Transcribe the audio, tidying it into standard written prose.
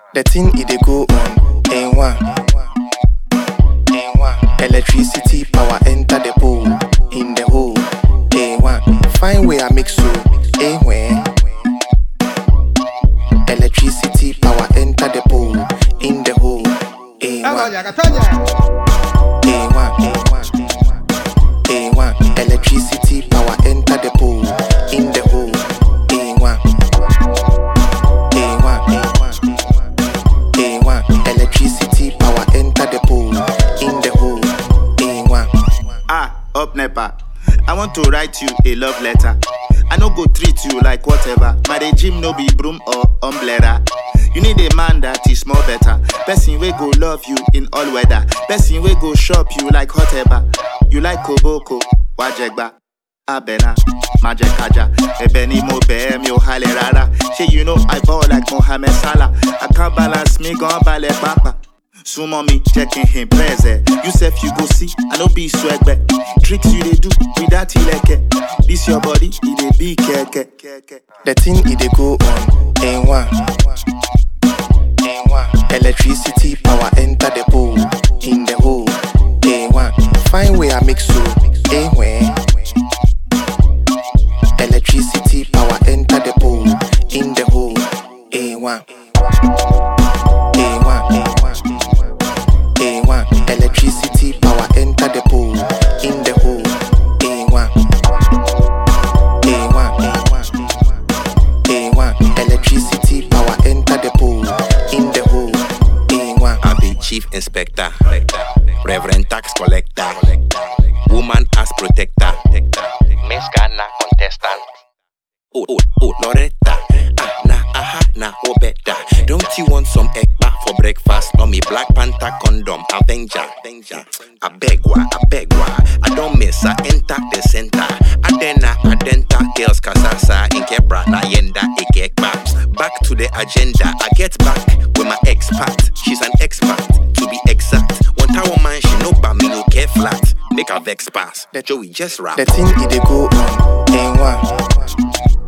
The thing it dey go on. A1. Electricity power enter the pole. In the hole. A1. Find where I mix so. A1. Electricity power enter the pole. In the hole. A1. A1. Electricity power enter the pole. In the hole. Electricity power enter the pole. In the hole. Up nepa. I want to write you a love letter. I no go treat you like whatever. My regime no be broom or umbrella. You need a man that is more better. Person we go love you in all weather. Person we go shop you like whatever. You like koboko, wajegba, abena, majekaja. Ebeni mo be mi o hale rara. Say you know I ball like Mohamed Salah. I can't balance me gon ballet papa. Sumo me checking him present. You self you go see, I no be swag back. Tricks you they do without ileke. This your body, it dey be keke. The thing it dey go on. A1. Electricity power enter the pole. In the hole. A1. Find where I mix so. A1. Electricity power enter the pole. In the hole. A1. Electricity power enter the pole. In the hole. A1. Electricity power enter the pole. In the hole. A1. I be chief inspector, reverend tax collector, woman as protector, Miss Ghana contestant. Oh, Loretta. Nah, better. Don't you want some egg back for breakfast? On me Black Panther condom, Avenger. I beg why. I don't miss, I enter the center. Adenta, girls kasasa, inkebra, na yenda, back. Back to the agenda, I get back with my expert. She's an expert, to be exact. One time man, she no ba me no care flat. Make her vex pass, the Joey just rap. The thing it dey go on. A1.